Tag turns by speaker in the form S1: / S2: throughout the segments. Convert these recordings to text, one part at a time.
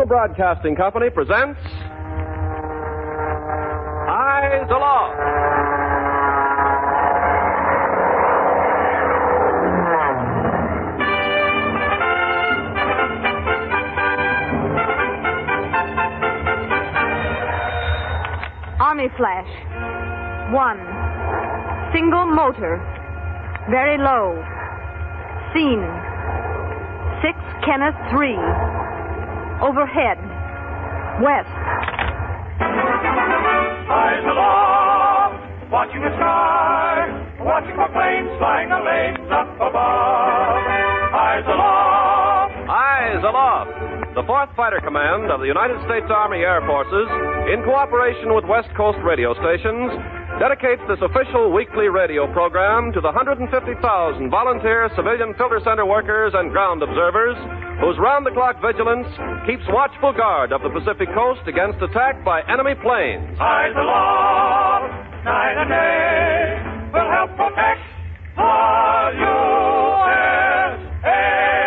S1: National Broadcasting Company presents Eyes Aloft.
S2: Army flash. 1. Single motor. Very low. Scene. 6 Kenneth 3. Overhead. West.
S3: Eyes aloft, watching the sky, watching for planes flying the lanes up above. Eyes aloft.
S1: Eyes Aloft. The 4th Fighter Command of the United States Army Air Forces, in cooperation with West Coast radio stations, dedicates this official weekly radio program to the 150,000 volunteer civilian filter center workers and ground observers whose round-the-clock vigilance keeps watchful guard of the Pacific coast against attack by enemy planes.
S3: Eyes aloft, night and day, will help protect the USA.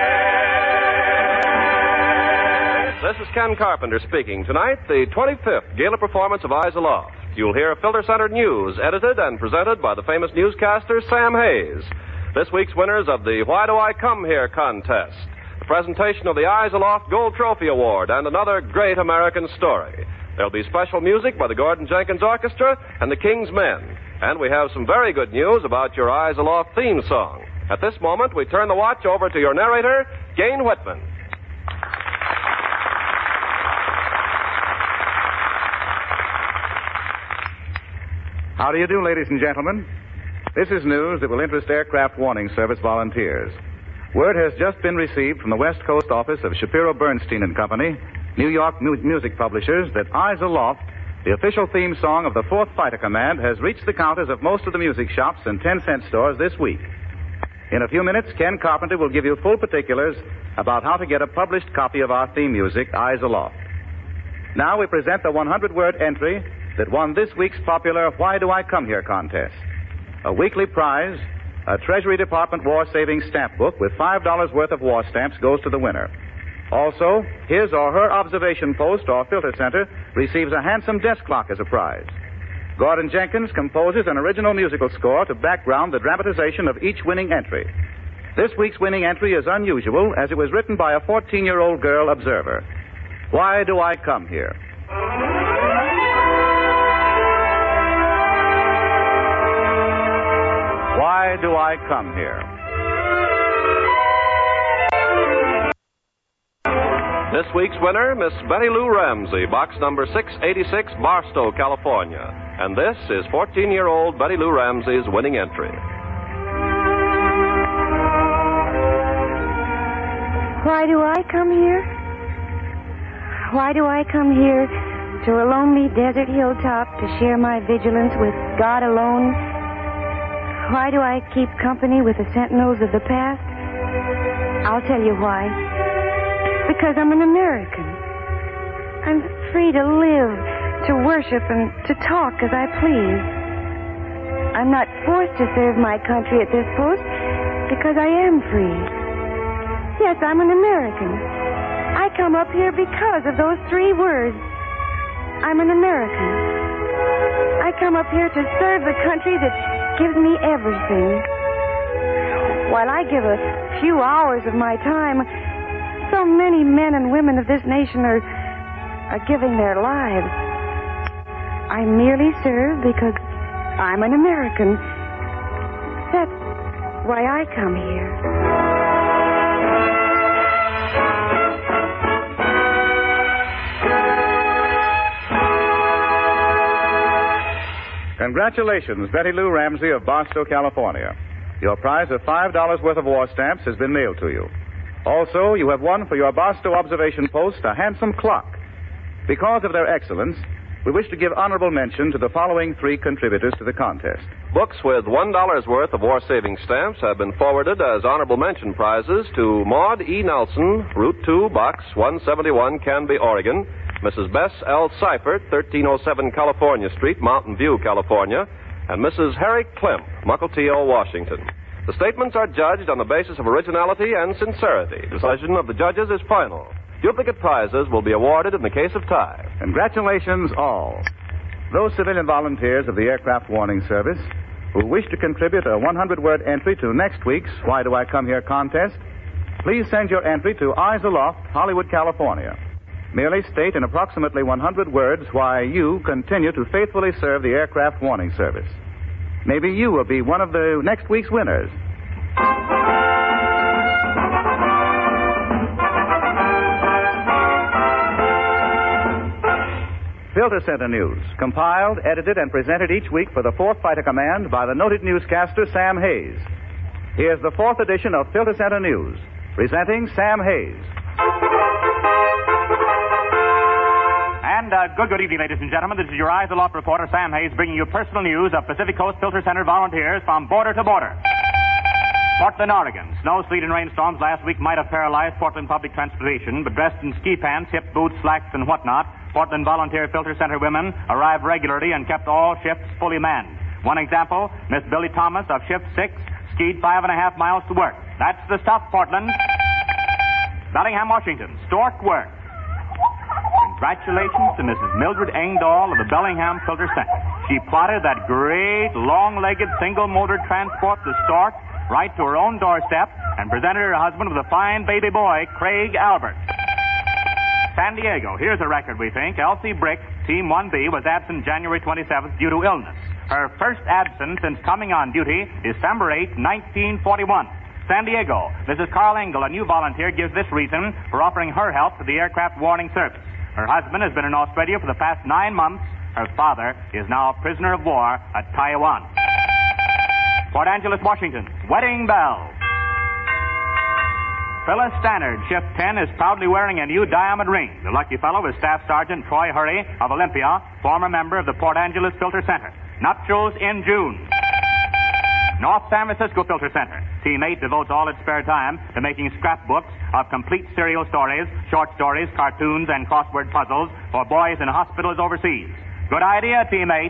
S1: This is Ken Carpenter speaking. Tonight, the 25th gala performance of Eyes Aloft. You'll hear Filter Center News, edited and presented by the famous newscaster Sam Hayes. This week's winners of the Why Do I Come Here contest, the presentation of the Eyes Aloft Gold Trophy Award, and another great American story. There'll be special music by the Gordon Jenkins Orchestra and the King's Men. And we have some very good news about your Eyes Aloft theme song. At this moment, we turn the watch over to your narrator, Jane Whitman.
S4: How do you do, ladies and gentlemen? This is news that will interest Aircraft Warning Service volunteers. Word has just been received from the West Coast office of Shapiro Bernstein and Company, New York music publishers, that Eyes Aloft, the official theme song of the 4th Fighter Command, has reached the counters of most of the music shops and 10-cent stores this week. In a few minutes, Ken Carpenter will give you full particulars about how to get a published copy of our theme music, Eyes Aloft. Now we present the 100-word entry that won this week's popular Why Do I Come Here contest. A weekly prize, a Treasury Department War Savings Stamp Book with $5 worth of war stamps goes to the winner. Also, his or her observation post or filter center receives a handsome desk clock as a prize. Gordon Jenkins composes an original musical score to background the dramatization of each winning entry. This week's winning entry is unusual as it was written by a 14-year-old girl observer. Why do I come here? Why do I come here?
S1: This week's winner, Miss Betty Lou Ramsey, box number 686, Barstow, California. And this is 14-year-old Betty Lou Ramsey's winning entry.
S5: Why do I come here? Why do I come here to a lonely desert hilltop to share my vigilance with God alone? Why do I keep company with the sentinels of the past? I'll tell you why. Because I'm an American. I'm free to live, to worship, and to talk as I please. I'm not forced to serve my country at this post because I am free. Yes, I'm an American. I come up here because of those 3 words. I'm an American. I come up here to serve the country that gives me everything. While I give a few hours of my time, so many men and women of this nation are giving their lives. I merely serve because I'm an American. That's why I come here.
S4: Congratulations, Betty Lou Ramsey of Barstow, California. Your prize of $5 worth of war stamps has been mailed to you. Also, you have won for your Barstow observation post a handsome clock. Because of their excellence, we wish to give honorable mention to the following 3 contributors to the contest.
S1: Books with $1 worth of war saving stamps have been forwarded as honorable mention prizes to Maud E. Nelson, Route 2, Box 171, Canby, Oregon, Mrs. Bess L. Seifert, 1307 California Street, Mountain View, California, and Mrs. Harry Klemp, Mukilteo, Washington. The statements are judged on the basis of originality and sincerity. Decision of the judges is final. Duplicate prizes will be awarded in the case of tie.
S4: Congratulations, all. Those civilian volunteers of the Aircraft Warning Service who wish to contribute a 100-word entry to next week's Why Do I Come Here contest, please send your entry to Eyes Aloft, Hollywood, California. Merely state in approximately 100 words why you continue to faithfully serve the Aircraft Warning Service. Maybe you will be one of the next week's winners. Filter Center News, compiled, edited, and presented each week for the 4th Fighter Command by the noted newscaster Sam Hayes. Here's the 4th edition of Filter Center News, presenting Sam Hayes.
S6: And good evening, ladies and gentlemen. This is your Eyes Aloft reporter, Sam Hayes, bringing you personal news of Pacific Coast Filter Center volunteers from border to border. Portland, Oregon. Snow, sleet, and rainstorms last week might have paralyzed Portland public transportation, but dressed in ski pants, hip boots, slacks, and whatnot, Portland volunteer Filter Center women arrived regularly and kept all shifts fully manned. One example, Miss Billy Thomas of Shift 6 skied 5.5 miles to work. That's the stuff, Portland. Bellingham, Washington. Stork work. Congratulations to Mrs. Mildred Engdahl of the Bellingham Filter Center. She plotted that great, long-legged, single-motor transport, the Stork, right to her own doorstep and presented her husband with a fine baby boy, Craig Albert. San Diego. Here's a record, we think. Elsie Brick, Team 1B, was absent January 27th due to illness. Her first absence since coming on duty, December 8, 1941. San Diego. Mrs. Carl Engel, a new volunteer, gives this reason for offering her help to the Aircraft Warning Service. Her husband has been in Australia for the past 9 months. Her father is now a prisoner of war at Taiwan. Port Angeles, Washington. Wedding bells. Phyllis Stannard, Shift 10, is proudly wearing a new diamond ring. The lucky fellow is Staff Sergeant Troy Hurry of Olympia, former member of the Port Angeles Filter Center. Nuptials in June. North San Francisco Filter Center. Team 8 devotes all its spare time to making scrapbooks of complete serial stories, short stories, cartoons, and crossword puzzles for boys in hospitals overseas. Good idea, Team 8.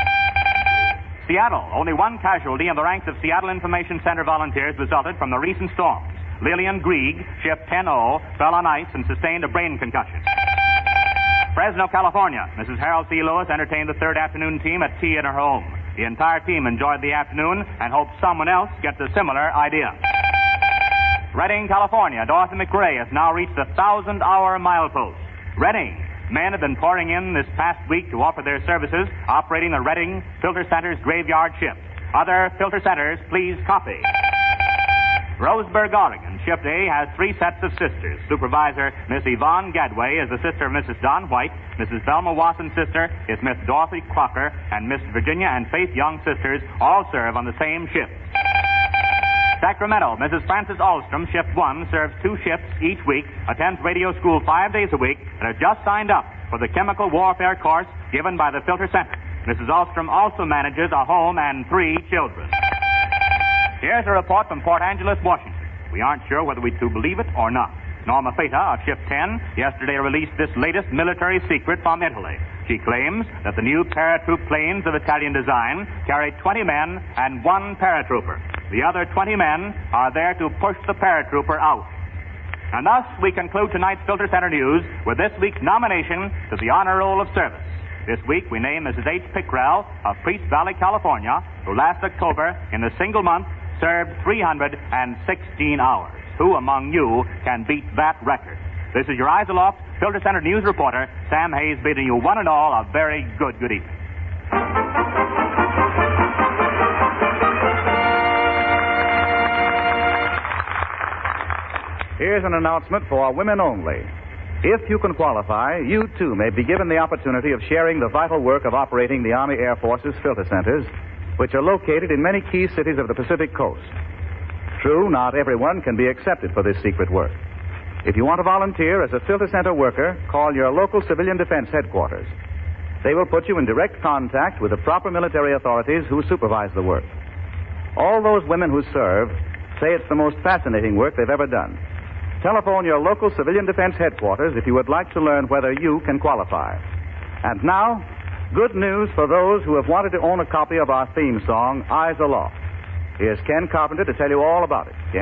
S6: Seattle. Only one casualty in the ranks of Seattle Information Center volunteers resulted from the recent storms. Lillian Grieg, Shift 10-0, fell on ice and sustained a brain concussion. Fresno, California. Mrs. Harold C. Lewis entertained the third afternoon team at tea in her home. The entire team enjoyed the afternoon and hoped someone else gets a similar idea. Redding, California. Dorothy McRae has now reached the 1,000-hour milepost. Redding. Men have been pouring in this past week to offer their services, operating the Redding Filter Center's graveyard shift. Other filter centers, please copy. Roseburg, Oregon. Shift A has 3 sets of sisters. Supervisor Miss Yvonne Gadway is the sister of Mrs. Don White. Mrs. Velma Wasson's sister is Miss Dorothy Crocker, and Miss Virginia and Faith Young sisters all serve on the same shift. Sacramento. Mrs. Frances Alstrom, Shift 1, serves 2 shifts each week, attends radio school 5 days a week, and has just signed up for the chemical warfare course given by the Filter Center. Mrs. Alstrom also manages a home and 3 children. Here's a report from Port Angeles, Washington. We aren't sure whether we to believe it or not. Norma Feta of Shift 10 yesterday released this latest military secret from Italy. She claims that the new paratroop planes of Italian design carry 20 men and 1 paratrooper. The other 20 men are there to push the paratrooper out. And thus, we conclude tonight's Filter Center News with this week's nomination to the Honor Roll of Service. This week, we name Mrs. H. Pickrell of Priest Valley, California, who last October, in a single month, served 316 hours. Who among you can beat that record? This is your Eyes Aloft, Filter Center News reporter, Sam Hayes, bidding you one and all a very good evening.
S4: Here's an announcement for women only. If you can qualify, you too may be given the opportunity of sharing the vital work of operating the Army Air Force's filter centers, which are located in many key cities of the Pacific Coast. True, not everyone can be accepted for this secret work. If you want to volunteer as a filter center worker, call your local civilian defense headquarters. They will put you in direct contact with the proper military authorities who supervise the work. All those women who serve say it's the most fascinating work they've ever done. Telephone your local civilian defense headquarters if you would like to learn whether you can qualify. And now, good news for those who have wanted to own a copy of our theme song, Eyes Aloft. Here's Ken Carpenter to tell you all about it. Ken?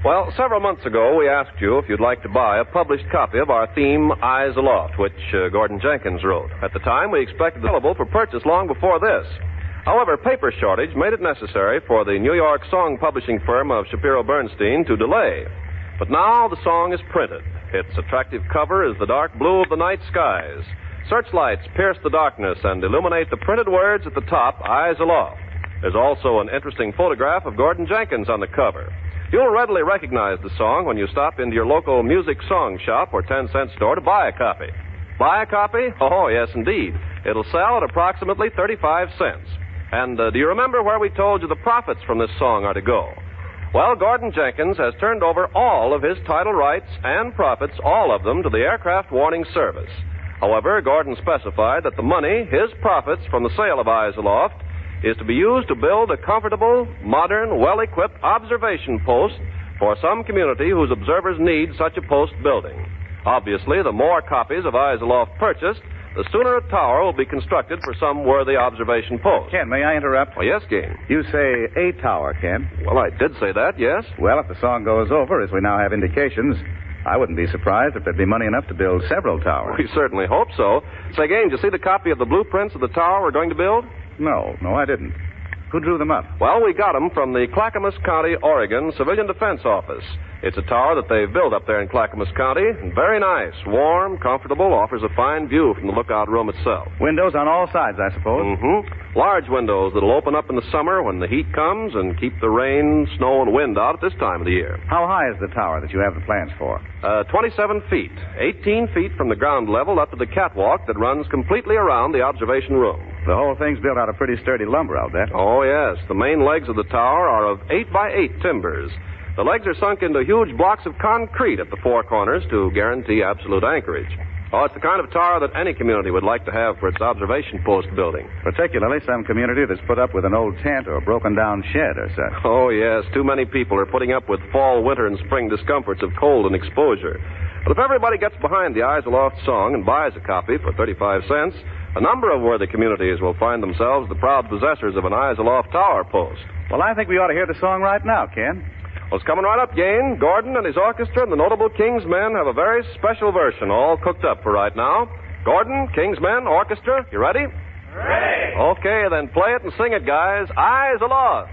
S1: Well, several months ago, we asked you if you'd like to buy a published copy of our theme, Eyes Aloft, which Gordon Jenkins wrote. At the time, we expected it available for purchase long before this. However, paper shortage made it necessary for the New York song publishing firm of Shapiro Bernstein to delay. But now the song is printed. Its attractive cover is the dark blue of the night skies. Searchlights pierce the darkness and illuminate the printed words at the top, Eyes Aloft. There's also an interesting photograph of Gordon Jenkins on the cover. You'll readily recognize the song when you stop into your local music song shop or 10-cent store to buy a copy. Buy a copy? Oh, yes, indeed. It'll sell at approximately 35 cents. And do you remember where we told you the profits from this song are to go? Well, Gordon Jenkins has turned over all of his title rights and profits, all of them, to the Aircraft Warning Service. However, Gordon specified that the money, his profits from the sale of Eyes Aloft, is to be used to build a comfortable, modern, well-equipped observation post for some community whose observers need such a post building. Obviously, the more copies of Eyes Aloft purchased, the sooner a tower will be constructed for some worthy observation post.
S4: Ken, may I interrupt?
S1: Oh, yes, Gain.
S4: You say a tower, Ken.
S1: Well, I did say that, yes.
S4: Well, if the song goes over, as we now have indications, I wouldn't be surprised if there'd be money enough to build several towers.
S1: We certainly hope so. Say, Gain, did you see the copy of the blueprints of the tower we're going to build?
S4: No, I didn't. Who drew them up?
S1: Well, we got them from the Clackamas County, Oregon Civilian Defense Office. It's a tower that they've built up there in Clackamas County. Very nice, warm, comfortable, offers a fine view from the lookout room itself.
S4: Windows on all sides, I suppose?
S1: Mm-hmm. Large windows that'll open up in the summer when the heat comes and keep the rain, snow, and wind out at this time of the year.
S4: How high is the tower that you have the plans for?
S1: 27 feet. 18 feet from the ground level up to the catwalk that runs completely around the observation room.
S4: The whole thing's built out of pretty sturdy lumber, I'll bet.
S1: Oh, yes. The main legs of the tower are of 8x8 timbers. The legs are sunk into huge blocks of concrete at the four corners to guarantee absolute anchorage. Oh, it's the kind of tower that any community would like to have for its observation post building.
S4: Particularly some community that's put up with an old tent or a broken-down shed or such.
S1: Oh, yes. Too many people are putting up with fall, winter, and spring discomforts of cold and exposure. But if everybody gets behind the Eyes Aloft song and buys a copy for 35 cents, a number of worthy communities will find themselves the proud possessors of an Eyes Aloft tower post.
S4: Well, I think we ought to hear the song right now, Ken.
S1: Well, it's coming right up, Gain. Gordon and his orchestra and the notable King's Men have a very special version all cooked up for right now. Gordon, King's Men, orchestra, you ready?
S3: Ready.
S1: Okay, then play it and sing it, guys. Eyes Aloft.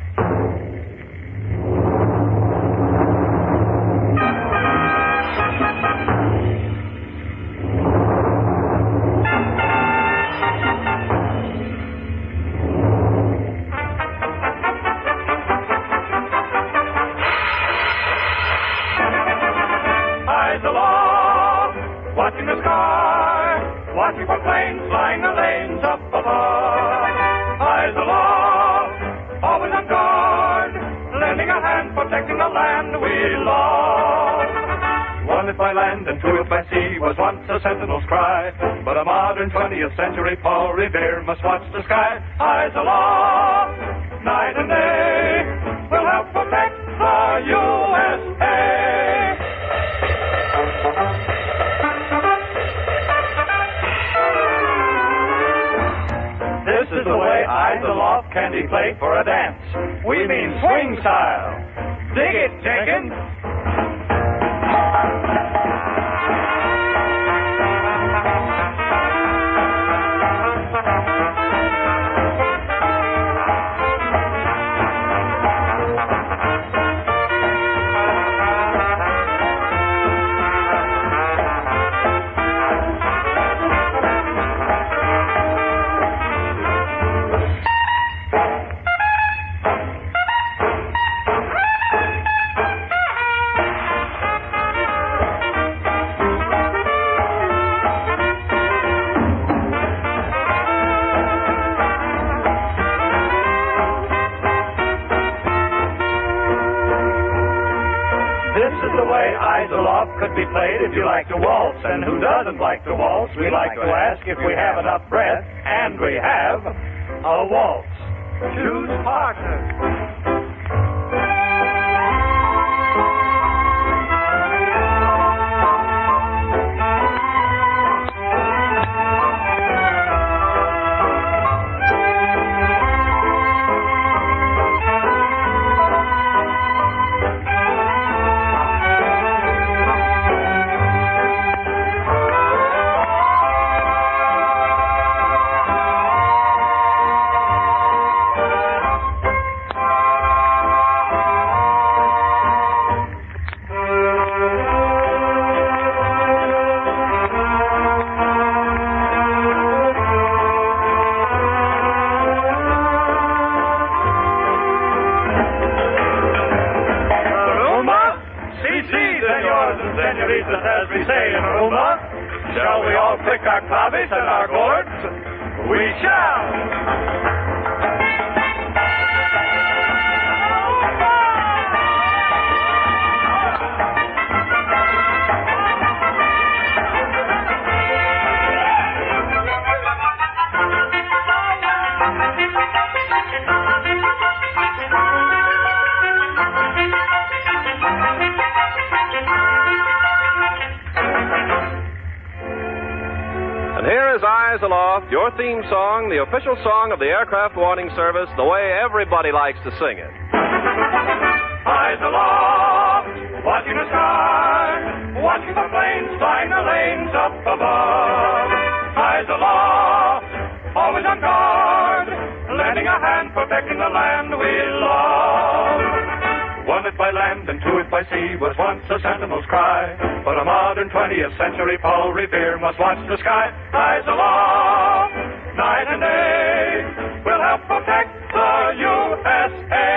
S3: Watching the sky, watching for planes flying the lanes up above. Eyes aloft, always on guard, lending a hand, protecting the land we love. One if by land and two if by sea was once a sentinel's cry, but a modern 20th century Paul Revere must watch the sky. Eyes aloft, night and day, will help protect the USA. This is the way Eyes Aloft can be played for a dance. We mean swing style. Dig it, Jenkins. Eyes Aloft could be played if you like to waltz. And who doesn't like to waltz? We like to ask if we have enough breath, and we have a waltz. Choose partner. How quick our clavis and our gourds we shall.
S1: And here is Eyes Aloft, your theme song, the official song of the Aircraft Warning Service, the way everybody likes to sing it.
S3: Eyes aloft, watching the sky, watching the planes flying the lanes up above. Eyes aloft, always on guard, lending a hand, protecting the land we love. One is by land and two is by sea was once a sentinel's cry. But a modern 20th century Paul Revere must watch the sky. Eyes aloft, night and day, will help protect the USA.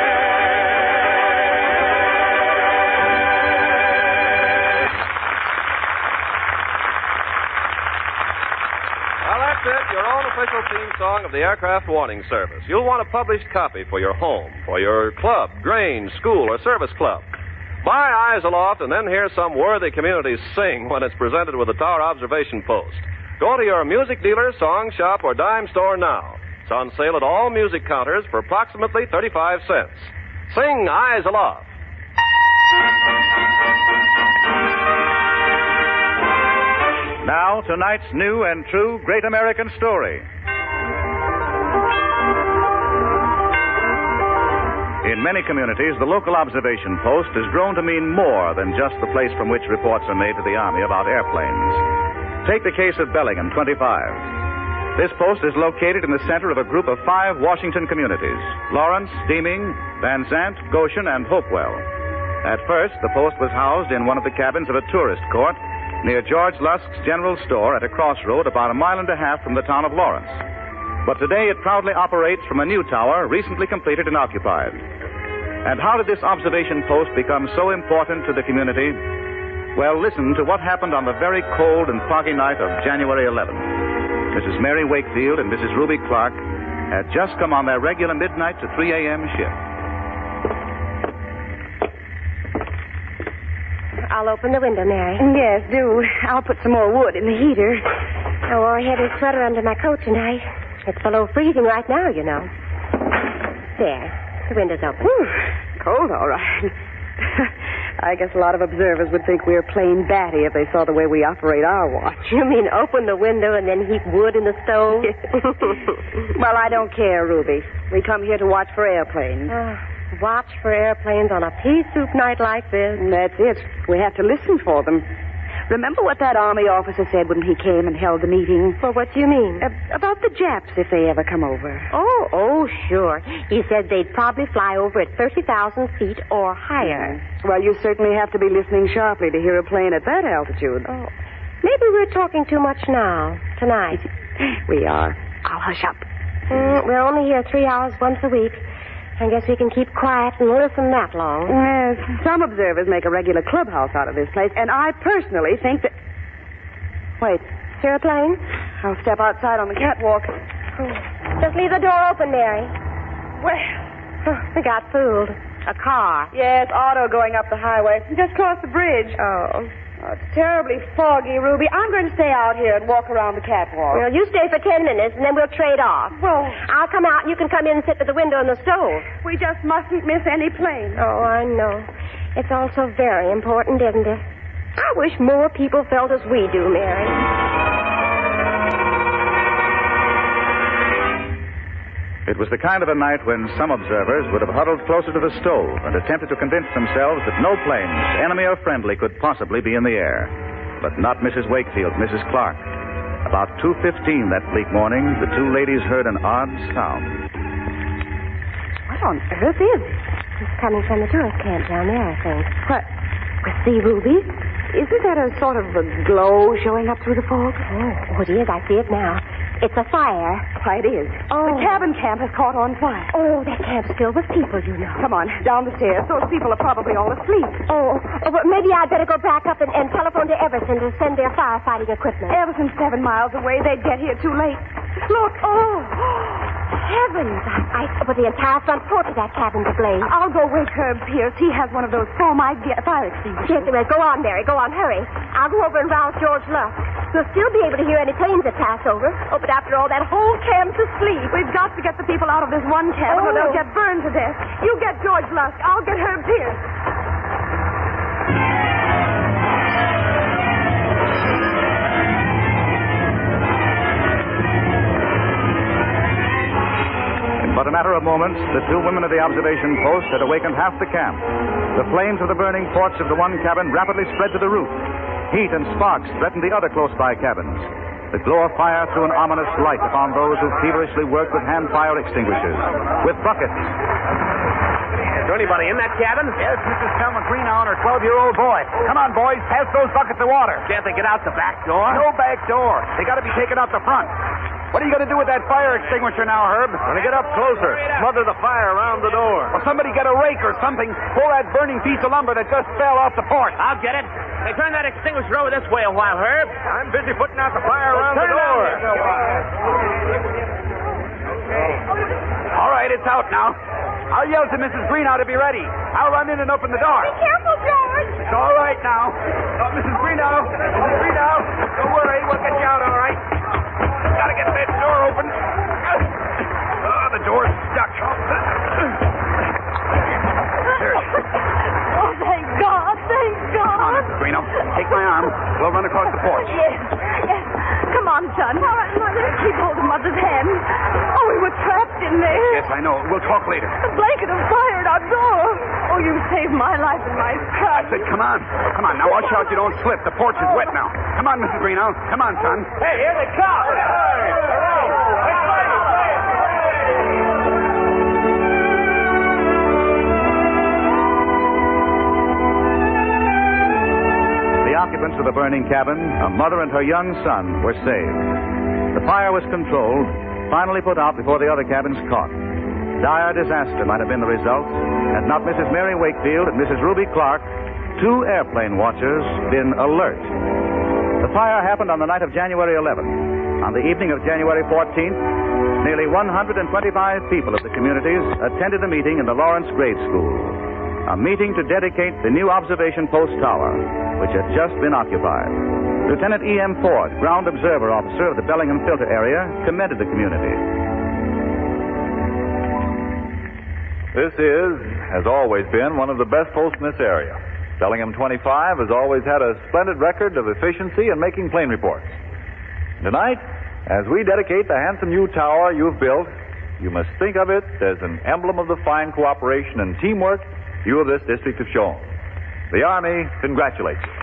S1: Well, that's it, your own official theme song of the Aircraft Warning Service. You'll want a published copy for your home, for your club, grange, school, or service club. Buy Eyes Aloft and then hear some worthy communities sing when it's presented with the Tower Observation Post. Go to your music dealer, song shop, or dime store now. It's on sale at all music counters for approximately 35 cents. Sing Eyes Aloft.
S4: Now, tonight's new and true Great American Story. In many communities, the local observation post has grown to mean more than just the place from which reports are made to the Army about airplanes. Take the case of Bellingham 25. This post is located in the center of a group of 5 Washington communities: Lawrence, Deeming, Van Zant, Goshen, and Hopewell. At first, the post was housed in one of the cabins of a tourist court near George Lusk's General Store at a crossroad about a mile and a half from the town of Lawrence. But today it proudly operates from a new tower recently completed and occupied. And how did this observation post become so important to the community? Well, listen to what happened on the very cold and foggy night of January 11th. Mrs. Mary Wakefield and Mrs. Ruby Clark had just come on their regular midnight to 3 a.m. shift.
S5: I'll open the window, Mary.
S7: Yes, do. I'll put some more wood in the heater.
S5: I wore a heavy sweater under my coat tonight. It's below freezing right now, you know. There. The window's open.
S7: Cold, all right. I guess a lot of observers would think we're plain batty if they saw the way we operate our watch.
S5: You mean open the window and then heap wood in the stove?
S7: Well, I don't care, Ruby. We come here to watch for airplanes.
S5: Watch for airplanes on a pea soup night like this?
S7: That's it. We have to listen for them. Remember what that Army officer said when he came and held the meeting?
S5: Well, what do you mean?
S7: About the Japs, if they ever come over.
S5: Oh, sure. He said they'd probably fly over at 30,000 feet or higher.
S7: Well, you certainly have to be listening sharply to hear a plane at that altitude.
S5: Oh, maybe we're talking too much now, tonight.
S7: We are. I'll hush up.
S5: We're only here 3 hours once a week. I guess we can keep quiet and listen that long.
S7: Yes, some observers make a regular clubhouse out of this place, and I personally think that... Wait.
S5: Is there a plane?
S7: I'll step outside on the catwalk.
S5: Just leave the door open, Mary. Well, we got fooled. A car.
S7: Yes, auto going up the highway. Just crossed the bridge.
S5: Oh,
S7: it's terribly foggy, Ruby. I'm going to stay out here and walk around the catwalk.
S5: Well, you stay for 10 minutes, and then we'll trade off.
S7: Well,
S5: I'll come out, and you can come in and sit at the window in the stove.
S7: We just mustn't miss any plane.
S5: Oh, I know. It's all so very important, isn't it? I wish more people felt as we do, Mary.
S4: It was the kind of a night when some observers would have huddled closer to the stove and attempted to convince themselves that no planes, enemy or friendly, could possibly be in the air. But not Mrs. Wakefield, Mrs. Clark. About 2:15 that bleak morning, the two ladies heard an odd sound.
S7: What on earth is it?
S5: It's coming from the tourist camp down there, I think.
S7: What?
S5: See, Ruby?
S7: Isn't that a sort of a glow showing up through the fog?
S5: Oh, it is. I see it now.
S8: It's a fire.
S7: Why, it is.
S8: Oh.
S7: The cabin camp has caught on fire.
S8: Oh, that camp's filled with people, you know.
S7: Come on, down the stairs. Those people are probably all asleep.
S8: But maybe I'd better go back up and telephone to Everson to send their firefighting equipment.
S7: Everson's 7 miles away. They'd get here too late. Look,
S8: Heavens, I put the entire front porch of that cabin ablaze.
S7: I'll go wake Herb Pierce. He has one of those foamite fire extinguishers.
S8: Yes, well, go on, Mary. Go on, hurry. I'll go over and rouse George Lusk. We'll still be able to hear any planes that pass over. Oh, but after all, that whole camp's asleep.
S7: We've got to get the people out of this one cabin or they'll get burned to death. You get George Lusk. I'll get Herb Pierce.
S4: But a matter of moments, the two women of the observation post had awakened half the camp. The flames of the burning porch of the one cabin rapidly spread to the roof. Heat and sparks threatened the other close-by cabins. The glow of fire threw an ominous light upon those who feverishly worked with hand fire extinguishers, with buckets.
S9: Is there anybody in that cabin?
S10: Yes, Mrs. Selma Greenow and her 12-year-old boy. Come on, boys. Pass those buckets of water.
S9: Can't they get out the back door?
S10: No back door. They got to be taken out the front. What are you going to do with that fire extinguisher now, Herb?
S9: When I get up closer, smother the fire around the door.
S10: Well, somebody get a rake or something. Pull that burning piece of lumber that just fell off the porch.
S9: I'll get it. Hey, turn that extinguisher over this way a while, Herb. I'm busy putting out the fire around the door.
S10: All right, it's out now. I'll yell to Mrs. Greenow to be ready. I'll run in and open the door.
S8: Be careful, George.
S10: It's all right now. Mrs. Greenow. Don't worry. We'll get you out all right. Gotta get that door open. The door's stuck. There.
S7: Oh, thank God. Thank God.
S10: Come on, Mrs. Greenow. Take my arm. We'll run across the porch.
S7: Yes. Come on, son. All right, Mother. Keep hold of Mother's hand. Oh, we were trapped in there.
S10: Yes, I know. We'll talk later.
S7: A blanket of fire at our door. Oh, you saved my life and my son.
S10: I said, come on. Come on. Now, watch out you don't slip. The porch is wet now. Come on, Mrs. Greenow. Come on, son.
S9: Hey, here they come.
S4: The occupants of the burning cabin, a mother and her young son, were saved. The fire was controlled, finally put out before the other cabins caught. Dire disaster might have been the result had not Mrs. Mary Wakefield and Mrs. Ruby Clark, two airplane watchers, been alert. The fire happened on the night of January 11th. On the evening of January 14th, nearly 125 people of the communities attended a meeting in the Lawrence Grade School. A meeting to dedicate the new observation post tower, which had just been occupied. Lieutenant E.M. Ford, ground observer officer of the Bellingham Filter area, commended the community.
S11: This is, has always been, one of the best posts in this area. Bellingham 25 has always had a splendid record of efficiency in making plane reports. Tonight, as we dedicate the handsome new tower you've built, you must think of it as an emblem of the fine cooperation and teamwork you of this district have shown. The Army congratulates you.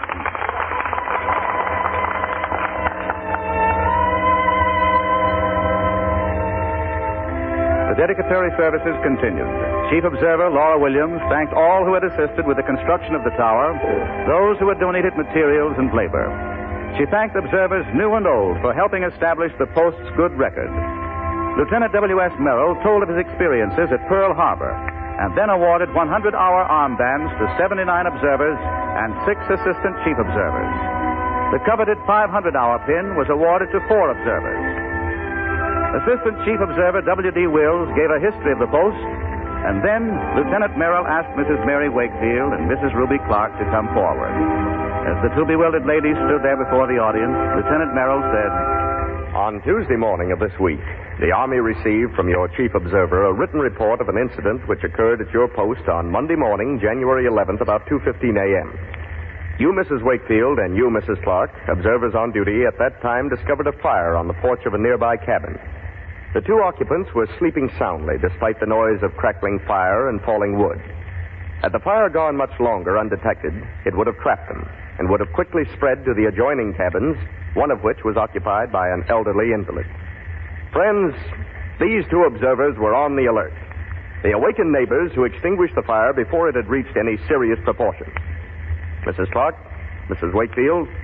S4: The dedicatory services continued. Chief Observer Laura Williams thanked all who had assisted with the construction of the tower, those who had donated materials and labor. She thanked observers new and old for helping establish the post's good record. Lieutenant W.S. Merrill told of his experiences at Pearl Harbor and then awarded 100-hour armbands to 79 observers and 6 assistant chief observers. The coveted 500-hour pin was awarded to 4 observers. Assistant Chief Observer W.D. Wills gave a history of the post, and then Lieutenant Merrill asked Mrs. Mary Wakefield and Mrs. Ruby Clark to come forward. As the two bewildered ladies stood there before the audience, Lieutenant Merrill said,
S12: "On Tuesday morning of this week, the Army received from your Chief Observer a written report of an incident which occurred at your post on Monday morning, January 11th, about 2:15 a.m. You, Mrs. Wakefield, and you, Mrs. Clark, observers on duty at that time, discovered a fire on the porch of a nearby cabin. The two occupants were sleeping soundly despite the noise of crackling fire and falling wood. Had the fire gone much longer undetected, it would have trapped them and would have quickly spread to the adjoining cabins, one of which was occupied by an elderly invalid. Friends, these two observers were on the alert. They awakened neighbors who extinguished the fire before it had reached any serious proportions. Mrs. Clark, Mrs. Wakefield,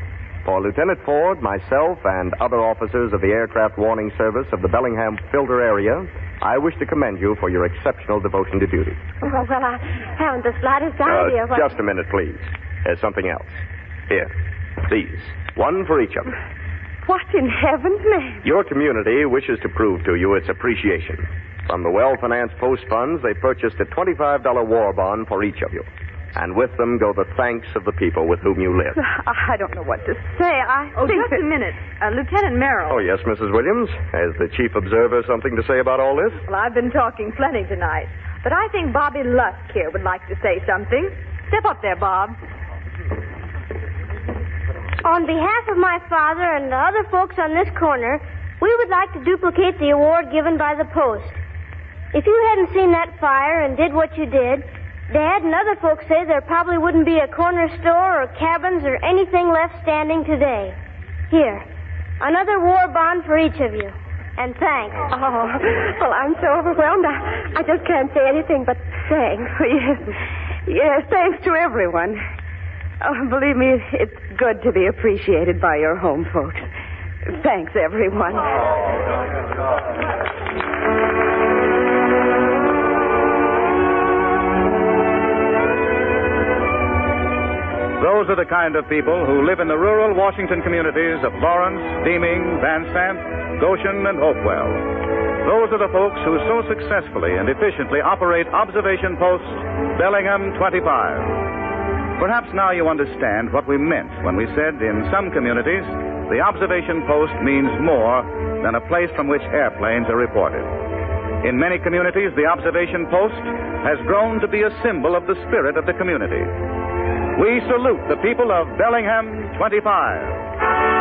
S12: For Lieutenant Ford, myself, and other officers of the Aircraft Warning Service of the Bellingham filter area, I wish to commend you for your exceptional devotion to duty.
S8: Well, I haven't the slightest idea what...
S12: Just a minute, please. There's something else. Here. These. One for each of you.
S7: What in heaven's name?
S12: Your community wishes to prove to you its appreciation. From the well-financed post funds, they purchased a $25 war bond for each of you. And with them go the thanks of the people with whom you live.
S7: I don't know what to say.
S2: Just a minute. Lieutenant Merrill.
S12: Oh, yes, Mrs. Williams. Has the chief observer something to say about all this?
S2: Well, I've been talking plenty tonight. But I think Bobby Lusk here would like to say something. Step up there, Bob.
S13: On behalf of my father and the other folks on this corner, we would like to duplicate the award given by the Post. If you hadn't seen that fire and did what you did, Dad and other folks say there probably wouldn't be a corner store or cabins or anything left standing today. Here, another war bond for each of you. And thanks.
S8: Oh, well, I'm so overwhelmed. I just can't say anything but thanks.
S7: Yes, thanks to everyone. Oh, believe me, it's good to be appreciated by your home folks. Thanks, everyone.
S4: Those are the kind of people who live in the rural Washington communities of Lawrence, Deeming, Van Sant, Goshen, and Hopewell. Those are the folks who so successfully and efficiently operate Observation Post Bellingham 25. Perhaps now you understand what we meant when we said in some communities the Observation Post means more than a place from which airplanes are reported. In many communities, the Observation Post has grown to be a symbol of the spirit of the community. We salute the people of Bellingham 25.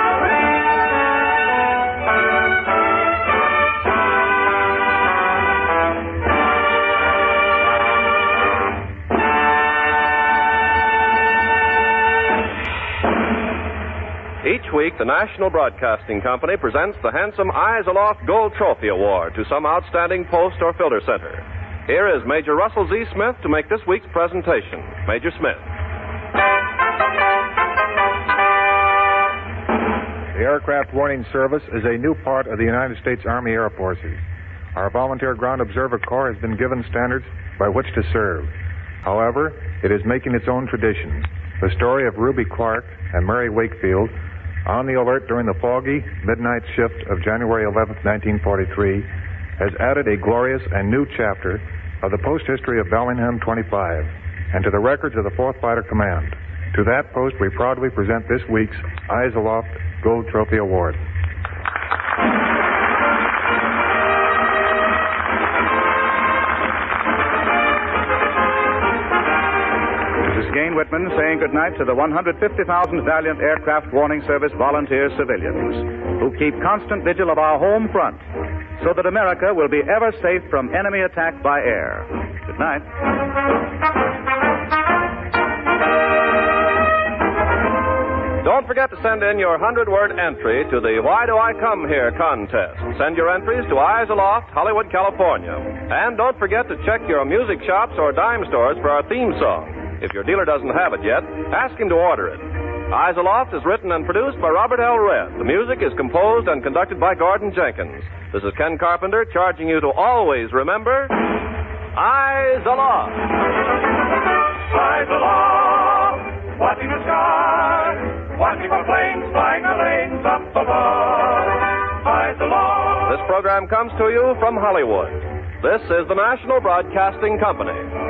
S1: Each week, the National Broadcasting Company presents the handsome Eyes Aloft Gold Trophy Award to some outstanding post or filter center. Here is Major Russell Z. Smith to make this week's presentation. Major Smith.
S14: The Aircraft Warning Service is a new part of the United States Army Air Forces. Our Volunteer Ground Observer Corps has been given standards by which to serve. However, it is making its own traditions. The story of Ruby Clark and Mary Wakefield on the alert during the foggy midnight shift of January 11, 1943, has added a glorious and new chapter of the post history of Bellingham 25 and to the records of the 4th Fighter Command. To that post, we proudly present this week's Eyes Aloft Gold Trophy Award.
S4: Gain Whitman saying goodnight to the 150,000 valiant Aircraft Warning Service volunteer civilians who keep constant vigil of our home front so that America will be ever safe from enemy attack by air. Good night.
S1: Don't forget to send in your 100-word entry to the Why Do I Come Here contest. Send your entries to Eyes Aloft, Hollywood, California. And don't forget to check your music shops or dime stores for our theme song. If your dealer doesn't have it yet, ask him to order it. Eyes Aloft is written and produced by Robert L. Redd. The music is composed and conducted by Gordon Jenkins. This is Ken Carpenter charging you to always remember, Eyes Aloft.
S3: Eyes aloft, watching the sky, watching for planes flying the lanes up above. Eyes aloft.
S1: This program comes to you from Hollywood. This is the National Broadcasting Company.